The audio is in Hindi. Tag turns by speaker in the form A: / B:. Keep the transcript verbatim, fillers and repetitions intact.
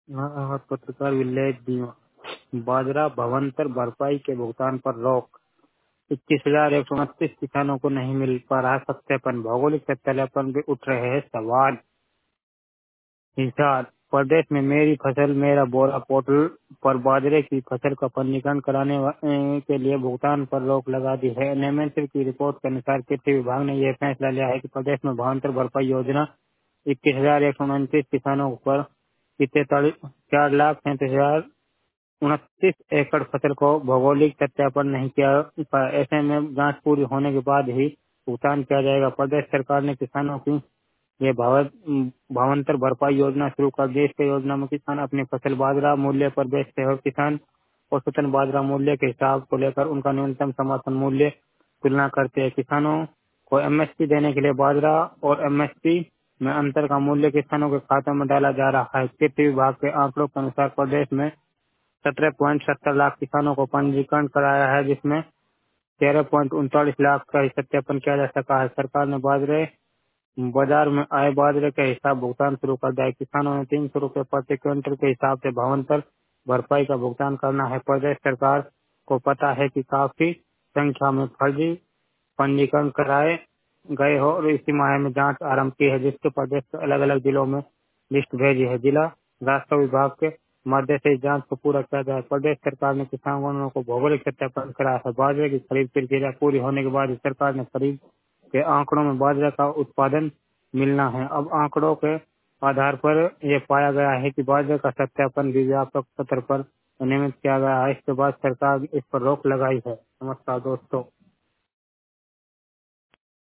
A: हाँ, पत्रकार विलेज दीवा बाजरा भवंतर भरपाई के भुगतान पर रोक। इक्कीस हजार एक सौ उनतीस किसानों को नहीं मिल पा रहा सत्यापन। भौगोलिक सत्यापन पे उठ रहे हैं सवाल। हिसार प्रदेश में मेरी फसल मेरा बोरा पोर्टल पर बाजरे की फसल का पंजीकरण कराने वा- अ, के लिए भुगतान पर रोक लगा दी है। एनएमएमसी की रिपोर्ट के अनुसार कृषि विभाग ने यह फैसला लिया है कि प्रदेश में भावांतर भरपाई योजना इक्कीस हजार एक सौ उनतीस किसानों पर तैतालीस चार लाख सैंतीस हजार उनतीस एकड़ फसल को भौगोलिक सत्यापन नहीं किया। ऐसे में जांच पूरी होने के बाद ही भुगतान किया जाएगा। प्रदेश सरकार ने किसानों की ये भाव- भावांतर भरपाई योजना शुरू कर दी। इस योजना में किसान अपनी फसल बाजरा मूल्य पर बेचते हैं और किसान औसतन बाजरा मूल्य के हिसाब को लेकर उनका न्यूनतम समर्थन मूल्य तुलना करते हैं। किसानों को एमएसपी देने के लिए बाजरा और एमएसपी में अंतर का मूल्य किसानों के खातों में डाला जा रहा है। कृषि विभाग के आंकड़ों के अनुसार प्रदेश में सत्रह पॉइंट सत्तर लाख किसानों को पंजीकरण कराया है, जिसमें तेरह पॉइंट उनतालीस लाख का ही सत्यापन किया जा सका है। सरकार ने बाजरे बाजार में आए बाजरे के हिसाब भुगतान शुरू कर दिया है। किसानों ने तीन सौ रूपये प्रति क्विंटल के हिसाब से भावांतर भरपाई का भुगतान करना है। प्रदेश सरकार को पता है कि काफी संख्या में फर्जी पंजीकरण कराए गए हो और इसी माह में जांच आरंभ की है, जिसके प्रदेश के अलग अलग जिलों में लिस्ट भेजी है। जिला राजस्व विभाग के मध्य से इस जांच को पूरा किया जाए। प्रदेश सरकार ने किसानों को भौगोलिक सत्यापन कराया है। बाजरे की खरीद प्रक्रिया पूरी होने के बाद सरकार ने खरीद के आंकड़ों में बाजरे का उत्पादन मिलना है। अब आंकड़ों के आधार पर यह पाया गया है कि बाजरे का सत्यापन भी व्यापक स्तर पर नियमित किया गया है। इसके बाद सरकार इस पर रोक लगाई है। नमस्कार दोस्तों।